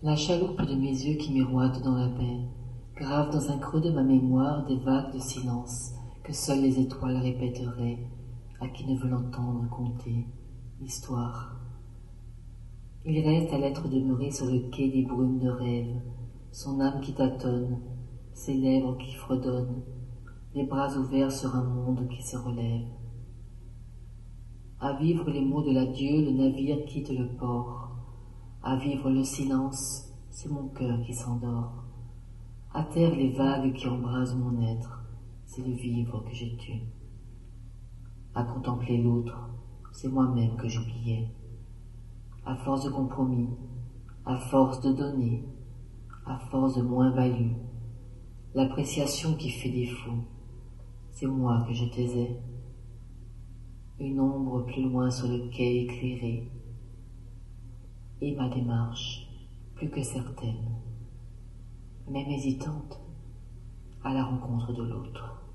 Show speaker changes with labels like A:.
A: La chaloupe de mes yeux qui miroite dans la baie grave dans un creux de ma mémoire des vagues de silence que seules les étoiles répéteraient à qui ne veut l'entendre conter l'histoire. Il reste à l'être demeuré sur le quai des brumes de rêve, son âme qui tâtonne, ses lèvres qui fredonnent, les bras ouverts sur un monde qui se relève. À vivre les mots de l'adieu, le navire quitte le port. À vivre le silence, c'est mon cœur qui s'endort. À terre les vagues qui embrasent mon être, c'est le vivre que j'ai tué. À contempler l'autre, c'est moi-même que j'oubliais. À force de compromis, à force de donner, à force de moins-value, l'appréciation qui fait défaut, c'est moi que je taisais. Une ombre plus loin sur le quai éclairé, et ma démarche, plus que certaine, même hésitante, à la rencontre de l'autre.